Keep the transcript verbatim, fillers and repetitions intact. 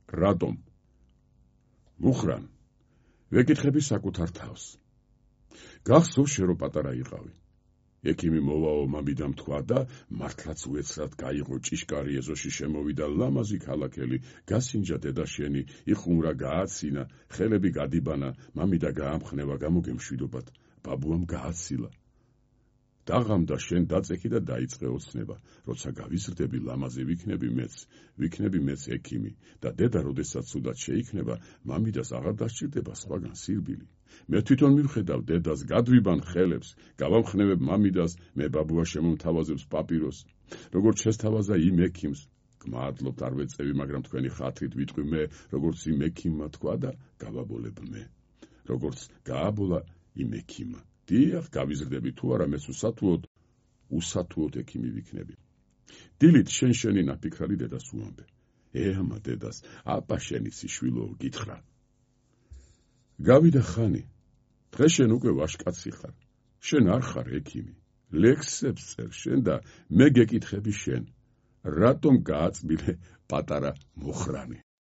რატომ? მუხრან, ვეკითხები საკუთარ თავს. გახსოვს შენ რომ პატარა იყავი. ექიმი მოვაო მამიდამ თქვა და მართლაც უეცრად გაიღო ჭიშკარი ეზოში შემოვიდა ლამაზი ქალაქელი, გასინჯა დედა შენი, იხუმრა გააცინა, ხელები გადიბანა, მამიდა გაამხნევა გამოგემშვიდობად, ბაბუამ გააცილა. დაღამდა შენ დაწექი და დაიწყე ოცნება, როცა გავიზრდები ლამაზი ვიქნები მეც, ვიქნები მეც ექიმი და დედა როდესაც ცუდად შეიქნება, მამიდას აღარ დასჭირდება სხვაგან სირბილი. მე თვითონ მივხედავ დედას, გადვიბან ხელებს, გავამხნევებ მამიდას, მე ბაბუა შემომთავაზებს პაპიროს. როგორც შესთავაზა იმ ექიმს, გმადლობთ არ ვეწევი, მაგრამ თქვენი ხათრით ვიტყვი მე, როგორც იმ ექიმმა თქვა და გავაბოლებ მე. როგორც გააბოლა იმ ექიმმა. დიახ, გავიზრდები თუ არა, მეც უსათუოდ, უსათუოდ ექიმი ვიქნები. დილით შენ შენი ნაფიქრალი დედას უამბე. ეამა დედას, აპა შენი სიშვილო, გითხრა. გავიდა ხანი, დღეს შენ უკვე ვაშკაცი ხარ, შენ არ ხარ ექიმი, ლექსებს წერს შენ და მე გეკითხები შენ, რატომ გააწმილე პატარა მუხრანი?